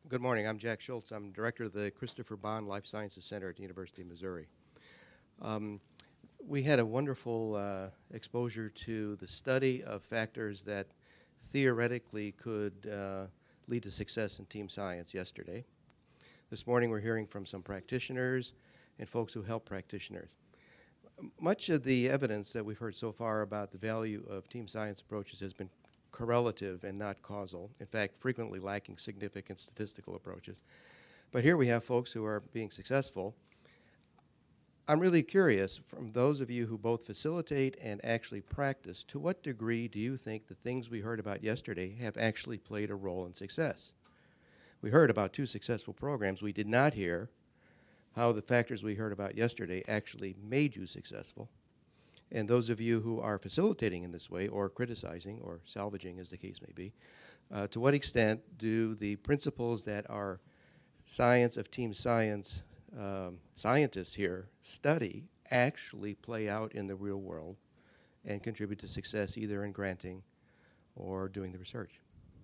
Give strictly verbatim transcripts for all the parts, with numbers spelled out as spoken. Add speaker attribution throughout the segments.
Speaker 1: Good morning. I'm Jack Schultz. I'm director of the Christopher Bond Life Sciences Center at the University of Missouri. Um, we had a wonderful uh, exposure to the study of factors that theoretically could uh, lead to success in team science yesterday. This morning we're hearing from some practitioners and folks who help practitioners. M- Much of the evidence that we've heard so far about the value of team science approaches has been correlative and not causal, in fact, frequently lacking significant statistical approaches. But here we have folks who are being successful. I'm really curious, from those of you who both facilitate and actually practice, to what degree do you think the things we heard about yesterday have actually played a role in success? We heard about two successful programs. We did not hear how the factors we heard about yesterday actually made you successful. And those of you who are facilitating in this way, or criticizing, or salvaging, as the case may be, uh, to what extent do the principles that our science of team science um, scientists here study actually play out in the real world and contribute to success either in granting or doing the research?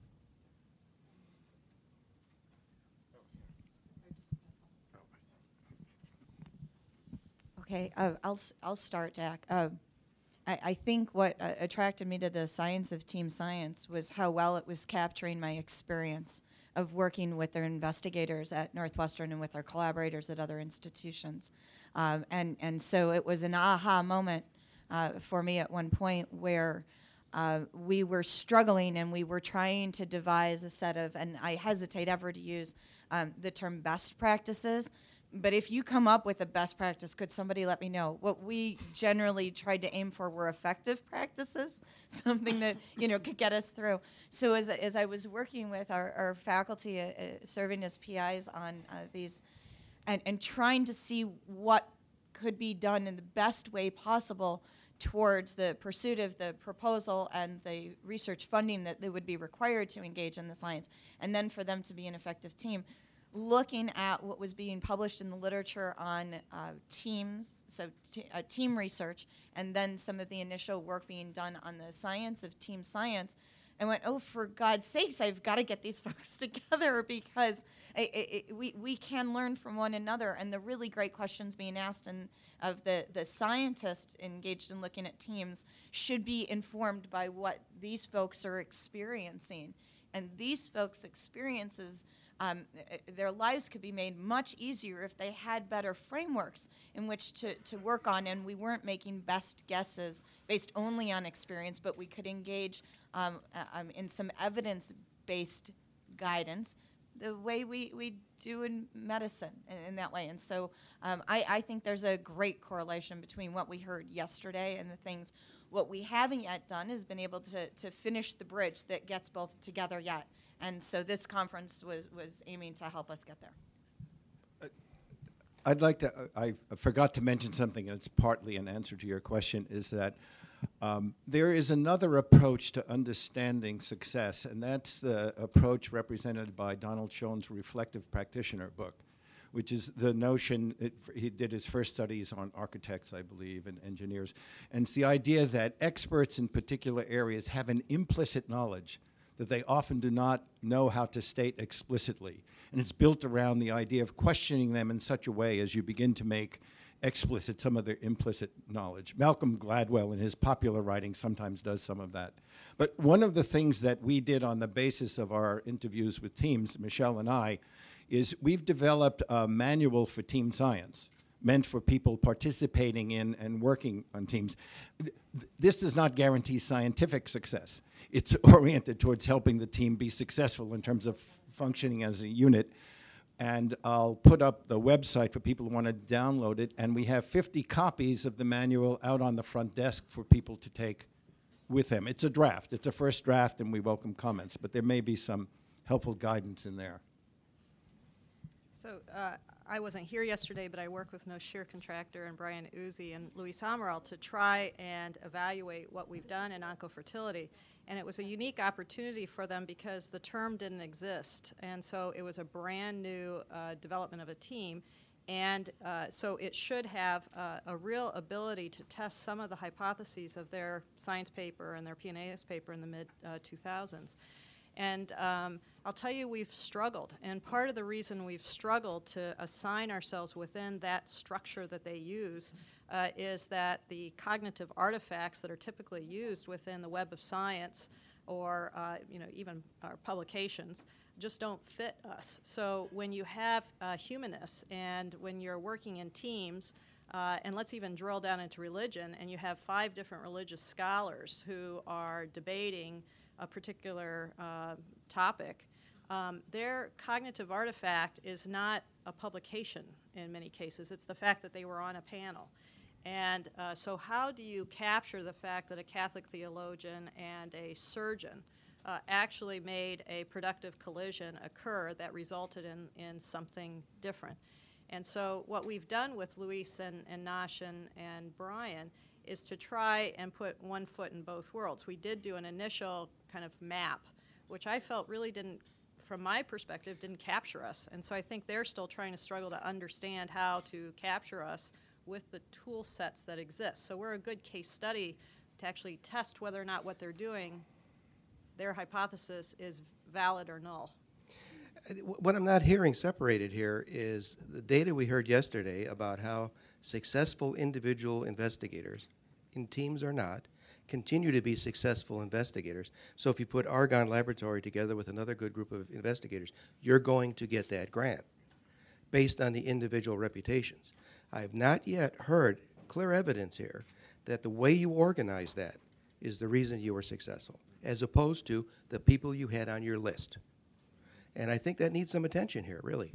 Speaker 2: Okay, uh, I'll s- I'll start, Jack. Uh, I, I think what uh, attracted me to the science of team science was how well it was capturing my experience of working with their investigators at Northwestern and with our collaborators at other institutions, um, and and so it was an aha moment uh, for me at one point where. Uh, we were struggling and we were trying to devise a set of, and I hesitate ever to use um, the term best practices, but if you come up with a best practice, could somebody let me know? What we generally tried to aim for were effective practices, something that you know could get us through. So as, as I was working with our, our faculty, uh, uh, serving as P Is on uh, these, and, and trying to see what could be done in the best way possible towards the pursuit of the proposal and the research funding that they would be required to engage in the science, and then for them to be an effective team. Looking at what was being published in the literature on uh, teams, so t- uh, team research, and then some of the initial work being done on the science of team science, I went, oh, for God's sakes, I've got to get these folks together because I, I, I, we, we can learn from one another. And the really great questions being asked and of the, the scientists engaged in looking at teams should be informed by what these folks are experiencing. And these folks' experiences, um, their lives could be made much easier if they had better frameworks in which to, to work on, and we weren't making best guesses based only on experience, but we could engage um, uh, um, in some evidence-based guidance the way we, we do in medicine in, in that way. And so um, I, I think there's a great correlation between what we heard yesterday and the things. What we haven't yet done is been able to, to finish the bridge that gets both together yet. And so this conference was, was aiming to help us get there.
Speaker 3: I'd like to, uh, I forgot to mention something, and it's partly an answer to your question, is that um, there is another approach to understanding success, and that's the approach represented by Donald Schoen's Reflective Practitioner book, which is the notion, it, he did his first studies on architects, I believe, and engineers, and it's the idea that experts in particular areas have an implicit knowledge that they often do not know how to state explicitly. And it's built around the idea of questioning them in such a way as you begin to make explicit some of their implicit knowledge. Malcolm Gladwell, in his popular writing, sometimes does some of that. But one of the things that we did on the basis of our interviews with teams, Michelle and I, is we've developed a manual for team science meant for people participating in and working on teams. Th- This does not guarantee scientific success. It's oriented towards helping the team be successful in terms of f- functioning as a unit. And I'll put up the website for people who want to download it. And we have fifty copies of the manual out on the front desk for people to take with them. It's a draft. It's a first draft, and we welcome comments. But there may be some helpful guidance in there.
Speaker 4: So uh, I wasn't here yesterday, but I work with No Shear Contractor and Brian Uzi and Luis Amaral to try and evaluate what we've done in oncofertility. And it was a unique opportunity for them because the term didn't exist. And so it was a brand new uh, development of a team. And uh, so it should have uh, a real ability to test some of the hypotheses of their science paper and their P N A S paper in the mid uh, two thousands. And um, I'll tell you, we've struggled. And part of the reason we've struggled to assign ourselves within that structure that they use uh, is that the cognitive artifacts that are typically used within the Web of Science or uh, you know, even our publications just don't fit us. So when you have uh, humanists and when you're working in teams, uh, and let's even drill down into religion, and you have five different religious scholars who are debating a particular uh, topic, um, their cognitive artifact is not a publication in many cases. It's the fact that they were on a panel. And uh, so how do you capture the fact that a Catholic theologian and a surgeon uh, actually made a productive collision occur that resulted in, in something different? And so what we've done with Luis and, and Nash and, and Brian is to try and put one foot in both worlds. We did do an initial kind of map, which I felt really didn't, from my perspective, didn't capture us. And so I think they're still trying to struggle to understand how to capture us with the tool sets that exist. So we're a good case study to actually test whether or not what they're doing, their hypothesis, is valid or null.
Speaker 1: What I'm not hearing separated here is the data we heard yesterday about how successful individual investigators, in teams or not, continue to be successful investigators. So if you put Argonne Laboratory together with another good group of investigators, you're going to get that grant based on the individual reputations. I have not yet heard clear evidence here that the way you organize that is the reason you were successful, as opposed to the people you had on your list. And I think that needs some attention here, really.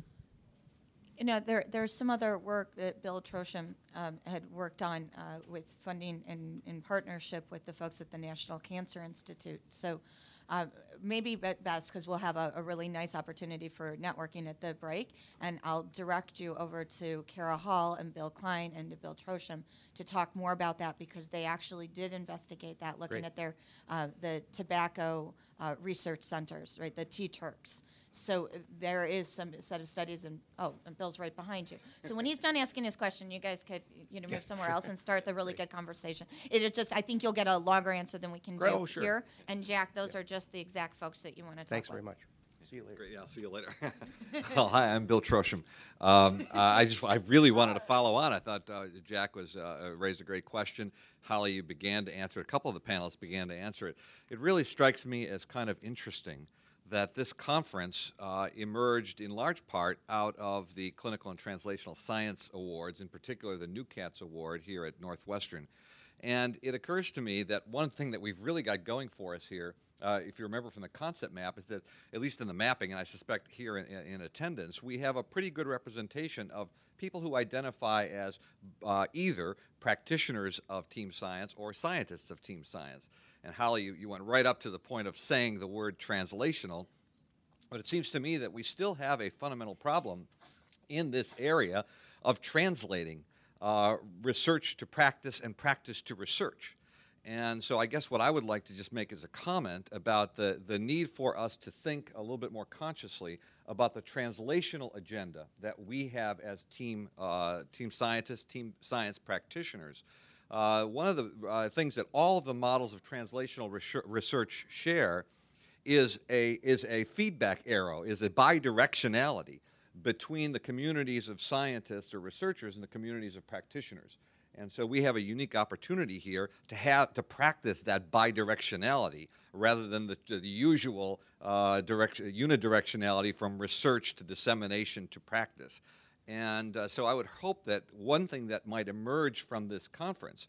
Speaker 2: You know, there there's some other work that Bill Trosham um, had worked on uh, with funding in, in partnership with the folks at the National Cancer Institute. So uh, maybe best, because we'll have a, a really nice opportunity for networking at the break, and I'll direct you over to Kara Hall and Bill Klein and to Bill Trosham to talk more about that, because they actually did investigate that, looking
Speaker 1: Great.
Speaker 2: at their uh, the tobacco uh, research centers, right, the T Turks. So uh, there is some set of studies, and oh, and Bill's right behind you. So when he's done asking his question, you guys could you know move
Speaker 1: Yeah,
Speaker 2: somewhere
Speaker 1: sure.
Speaker 2: else and start the really
Speaker 1: Great.
Speaker 2: good conversation. It is just I think you'll get a longer answer than we can
Speaker 1: Great.
Speaker 2: do
Speaker 1: Oh, sure.
Speaker 2: here. And Jack, those
Speaker 1: Yeah.
Speaker 2: are just the exact folks that you want to talk
Speaker 1: Thanks
Speaker 2: with.
Speaker 1: very much. See you later.
Speaker 5: Great, yeah, I'll see you later. Well, hi, I'm Bill Trosham. Um, uh, I just, I really wanted to follow on. I thought uh, Jack was uh, raised a great question. Holly, you began to answer it. A couple of the panelists began to answer it. It really strikes me as kind of interesting that this conference uh, emerged in large part out of the Clinical and Translational Science Awards, in particular the New Cats Award here at Northwestern. And it occurs to me that one thing that we've really got going for us here, uh, if you remember from the concept map, is that at least in the mapping, and I suspect here in, in attendance, we have a pretty good representation of people who identify as uh, either practitioners of team science or scientists of team science. And Holly, you, you went right up to the point of saying the word translational, but it seems to me that we still have a fundamental problem in this area of translating uh, research to practice and practice to research. And so I guess what I would like to just make is a comment about the, the need for us to think a little bit more consciously about the translational agenda that we have as team, uh, team scientists, team science practitioners. Uh, one of the uh, things that all of the models of translational research share is a, is a feedback arrow, is a bidirectionality between the communities of scientists or researchers and the communities of practitioners. And so we have a unique opportunity here to have to practice that bidirectionality rather than the, the usual uh, direct, unidirectionality from research to dissemination to practice. And uh, so I would hope that one thing that might emerge from this conference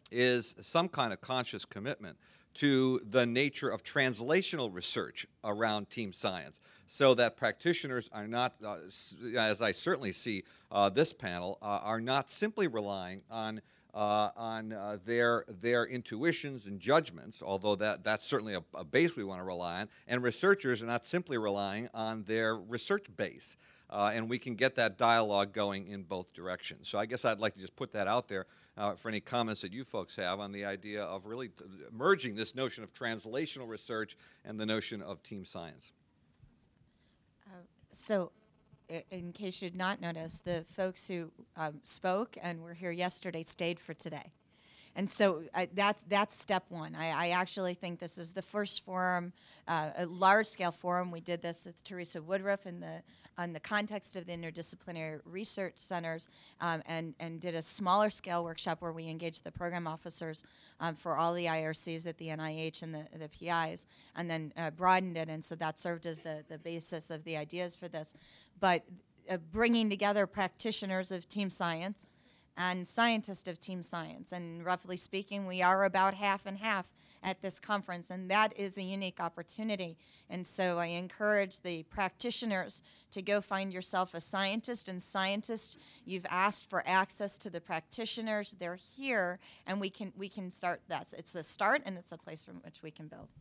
Speaker 5: is some kind of conscious commitment to the nature of translational research around team science, so that practitioners are not, uh, as I certainly see uh, this panel, uh, are not simply relying on uh, on uh, their their intuitions and judgments, although that that's certainly a, a base we want to rely on, and researchers are not simply relying on their research base. Uh, and we can get that dialogue going in both directions. So I guess I'd like to just put that out there uh, for any comments that you folks have on the idea of really t merging this notion of translational research and the notion of team science.
Speaker 2: Uh, so, i- in case you'd not noticed, the folks who um, spoke and were here yesterday stayed for today. and so I, that's that's step one. I, I actually think this is the first forum, uh, a large-scale forum. We did this with Teresa Woodruff in the on the context of the interdisciplinary research centers, um, and and did a smaller scale workshop where we engaged the program officers um, for all the I R Cs at the N I H and the the P Is, and then uh, broadened it, and so that served as the the basis of the ideas for this. But uh, bringing together practitioners of team science and scientists of team science. And roughly speaking, we are about half and half at this conference, and that is a unique opportunity. And so I encourage the practitioners to go find yourself a scientist, and scientists, you've asked for access to the practitioners. They're here, and we can we can start that. It's a start, and it's a place from which we can build.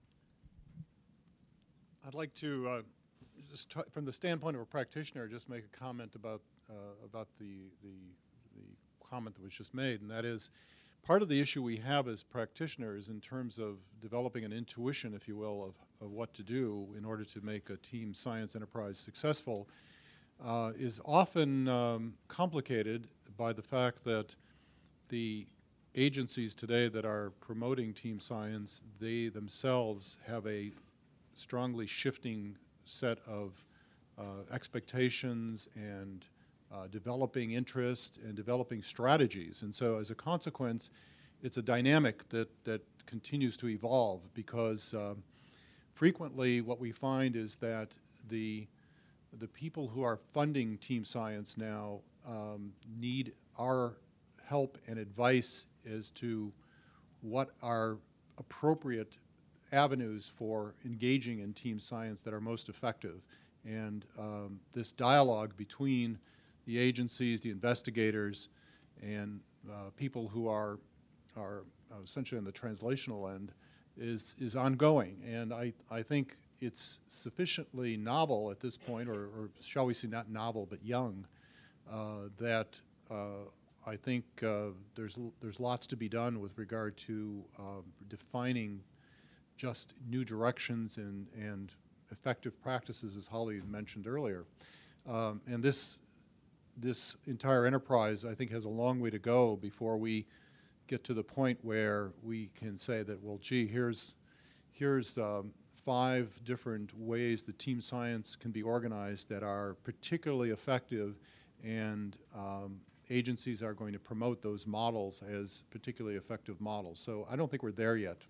Speaker 6: I'd like to, uh, just t- from the standpoint of a practitioner, just make a comment about uh, about the the the comment that was just made, and that is part of the issue we have as practitioners in terms of developing an intuition, if you will, of, of what to do in order to make a team science enterprise successful uh, is often um, complicated by the fact that the agencies today that are promoting team science, they themselves have a strongly shifting set of uh, expectations and Uh, developing interest and developing strategies. And so as a consequence, it's a dynamic that, that continues to evolve because um, frequently what we find is that the, the people who are funding team science now um, need our help and advice as to what are appropriate avenues for engaging in team science that are most effective. And um, this dialogue between the agencies, the investigators, and uh, people who are are uh, essentially on the translational end is is ongoing. And I, I think it's sufficiently novel at this point, or, or shall we say not novel, but young, uh, that uh, I think uh, there's l- there's lots to be done with regard to uh, defining just new directions and, and effective practices, as Holly mentioned earlier. Um, and this This entire enterprise, I think, has a long way to go before we get to the point where we can say that, well, gee, here's here's um, five different ways that team science can be organized that are particularly effective, and um, agencies are going to promote those models as particularly effective models. So I don't think we're there yet.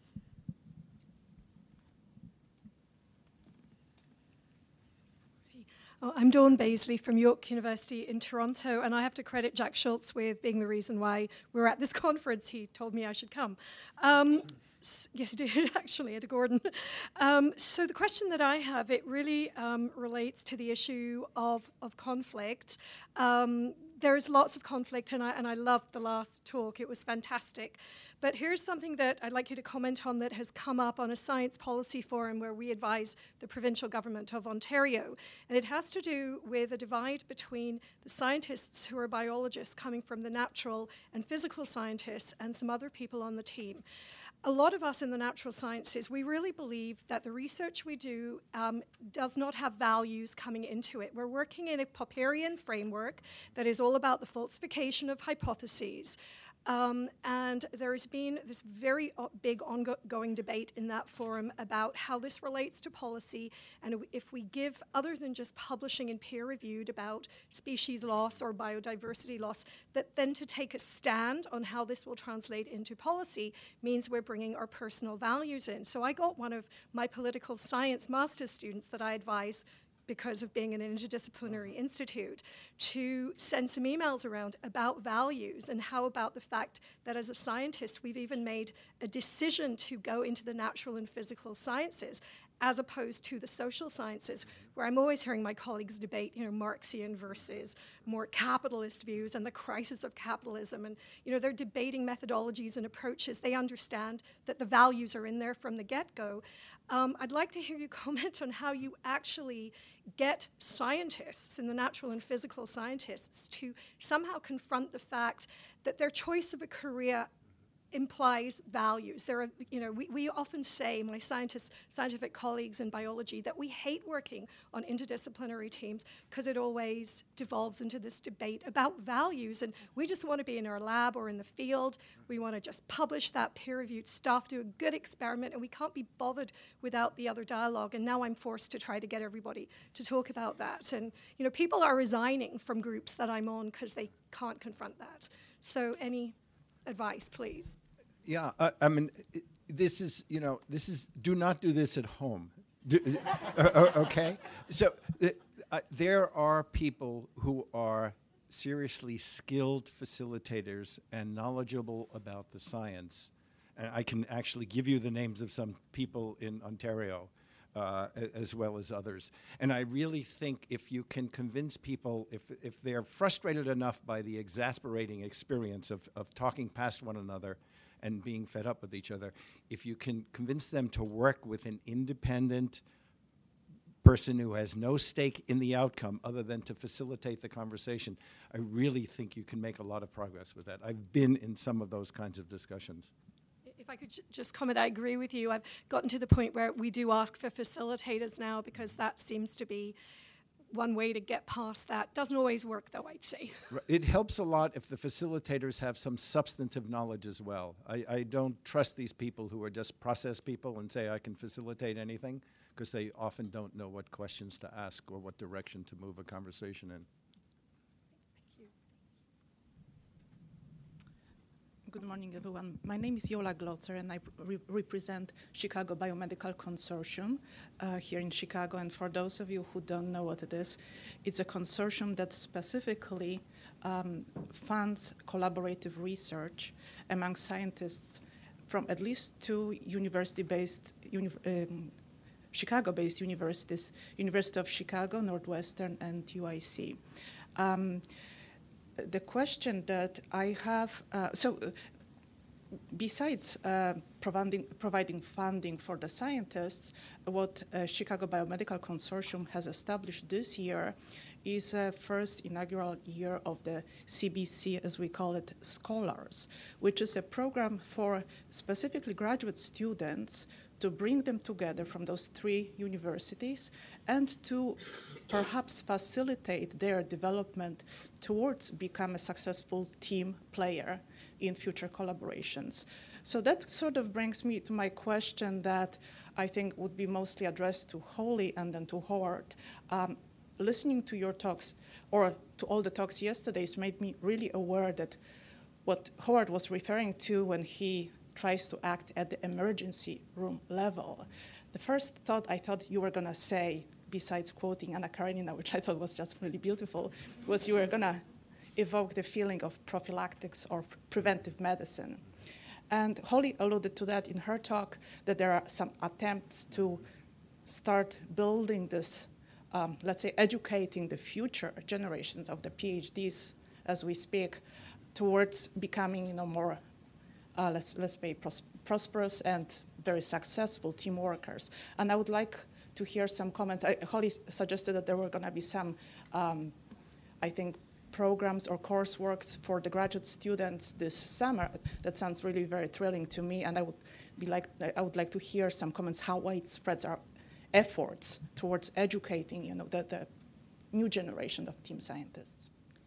Speaker 7: Oh, I'm Dawn Baisley from York University in Toronto, and I have to credit Jack Schultz with being the reason why we're at this conference. He told me I should come. Um, s- yes, he did, actually, Ed Gordon. Um, so the question that I have, it really um, relates to the issue of, of conflict. Um, there's lots of conflict, and I, and I loved the last talk. It was fantastic. But here's something that I'd like you to comment on that has come up on a science policy forum where we advise the provincial government of Ontario. And it has to do with a divide between the scientists who are biologists coming from the natural and physical scientists and some other people on the team. A lot of us in the natural sciences, we really believe that the research we do um, does not have values coming into it. We're working in a Popperian framework that is all about the falsification of hypotheses. Um, and there has been this very o- big ongoing debate in that forum about how this relates to policy, and if we give, other than just publishing and peer-reviewed about species loss or biodiversity loss, that then to take a stand on how this will translate into policy means we're bringing our personal values in. So I got one of my political science master's students that I advise because of being an interdisciplinary institute, to send some emails around about values and how about the fact that as a scientist, we've even made a decision to go into the natural and physical sciences as opposed to the social sciences, where I'm always hearing my colleagues debate, you know, Marxian versus more capitalist views and the crisis of capitalism. And, you know, they're debating methodologies and approaches. They understand that the values are in there from the get-go. Um, I'd like to hear you comment on how you actually get scientists and the natural and physical scientists to somehow confront the fact that their choice of a career implies values. There are, you know, we, we often say, my scientists, scientific colleagues in biology, that we hate working on interdisciplinary teams because it always devolves into this debate about values. And we just want to be in our lab or in the field. We want to just publish that peer-reviewed stuff, do a good experiment, and we can't be bothered without the other dialogue. And now I'm forced to try to get everybody to talk about that. And, you know, people are resigning from groups that I'm on because they can't confront that. So any advice, please?
Speaker 3: Yeah, uh, I mean, I- this is, you know, this is, do not do this at home. Do, uh, uh, okay? So uh, uh, there are people who are seriously skilled facilitators and knowledgeable about the science. And I can actually give you the names of some people in Ontario uh, a- as well as others. And I really think if you can convince people, if, if they're frustrated enough by the exasperating experience of, of talking past one another and being fed up with each other, if you can convince them to work with an independent person who has no stake in the outcome other than to facilitate the conversation, I really think you can make a lot of progress with that. I've been in some of those kinds of discussions.
Speaker 7: If I could j- just comment, I agree with you. I've gotten to the point where we do ask for facilitators now because that seems to be one way to get past that. Doesn't always work, though, I'd say.
Speaker 3: R- It helps a lot if the facilitators have some substantive knowledge as well. I, I don't trust these people who are just process people and say I can facilitate anything, because they often don't know what questions to ask or what direction to move a conversation in.
Speaker 8: Good morning, everyone. My name is Yola Glotzer, and I re- represent Chicago Biomedical Consortium uh, here in Chicago. And for those of you who don't know what it is, it's a consortium that specifically um, funds collaborative research among scientists from at least two university-based, uni- um, Chicago-based universities, University of Chicago, Northwestern, and U I C. Um, The question that I have, uh, so uh, besides uh, providing, providing funding for the scientists, what uh, Chicago Biomedical Consortium has established this year is a first inaugural year of the C B C, as we call it, Scholars, which is a program for specifically graduate students to bring them together from those three universities and to perhaps facilitate their development towards become a successful team player in future collaborations. So that sort of brings me to my question that I think would be mostly addressed to Holly and then to Howard. Um, listening to your talks, or to all the talks yesterday, made me really aware that what Howard was referring to when he tries to act at the emergency room level. The first thought I thought you were going to say, besides quoting Anna Karenina, which I thought was just really beautiful, was you were going to evoke the feeling of prophylactics or preventive medicine. And Holly alluded to that in her talk, that there are some attempts to start building this, um, let's say, educating the future generations of the PhDs as we speak towards becoming, you know, more, uh, let's, let's say, pros- prosperous and very successful team workers. And I would like to hear some comments. I, Holly suggested that there were going to be some, um, I think, programs or courseworks for the graduate students this summer. That sounds really very thrilling to me, and I would be like, I would like to hear some comments how widespread our efforts towards educating, you know, the, the new generation of team scientists.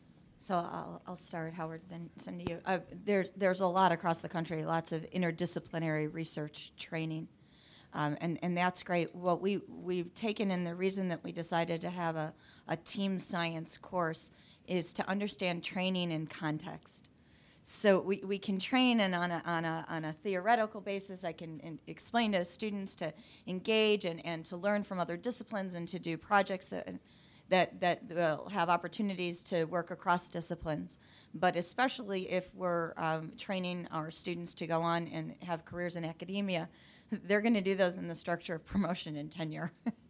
Speaker 2: So I'll, I'll start, Howard, then send to you. Uh, there's, there's a lot across the country, lots of interdisciplinary research training, um, and, and that's great. What we, we've taken, and the reason that we decided to have a, a team science course is to understand training in context. So we, we can train, and on a, on, a, on a theoretical basis, I can in, explain to students to engage and, and to learn from other disciplines and to do projects that that that will have opportunities to work across disciplines. But especially if we're um, training our students to go on and have careers in academia, they're going to do those in the structure of promotion and tenure.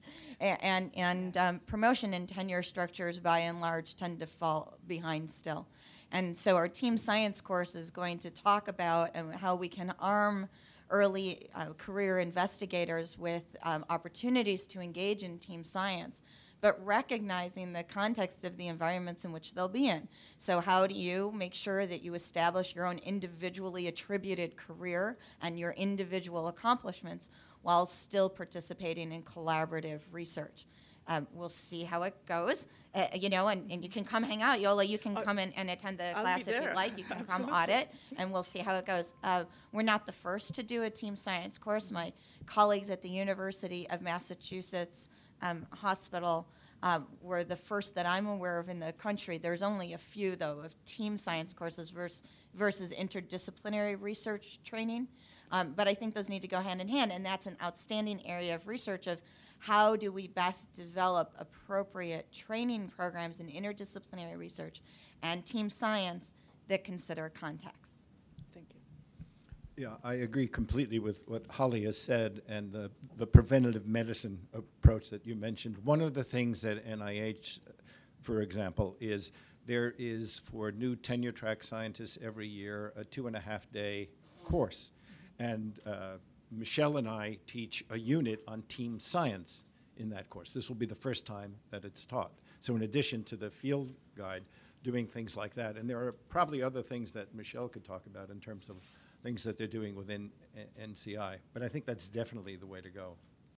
Speaker 2: and and um, promotion and tenure structures, by and large, tend to fall behind still. And so our team science course is going to talk about um, how we can arm early uh, career investigators with um, opportunities to engage in team science, but recognizing the context of the environments in which they'll be in. So how do you make sure that you establish your own individually attributed career and your individual accomplishments while still participating in collaborative research? Um, we'll see how it goes, uh, you know, and, and you can come hang out. Yola, you can
Speaker 8: Uh,
Speaker 2: come in and attend the
Speaker 8: I'll
Speaker 2: class
Speaker 8: be
Speaker 2: if you'd
Speaker 8: there.
Speaker 2: like. You can come
Speaker 8: Absolutely.
Speaker 2: audit, and we'll see how it goes. Uh, we're not the first to do a team science course. My colleagues at the University of Massachusetts um, Hospital um, were the first that I'm aware of in the country. There's only a few, though, of team science courses versus, versus interdisciplinary research training. Um, but I think those need to go hand in hand, and that's an outstanding area of research of how do we best develop appropriate training programs in interdisciplinary research and team science that consider context.
Speaker 8: Thank you.
Speaker 3: Yeah, I agree completely with what Holly has said and the, the preventative medicine approach that you mentioned. One of the things that N I H, for example, is there is for new tenure track scientists every year a two and a half day course. And uh, Michelle and I teach a unit on team science in that course. This will be the first time that it's taught. So in addition to the field guide, doing things like that. And there are probably other things that Michelle could talk about in terms of things that they're doing within N C I. But I think that's definitely the way to go.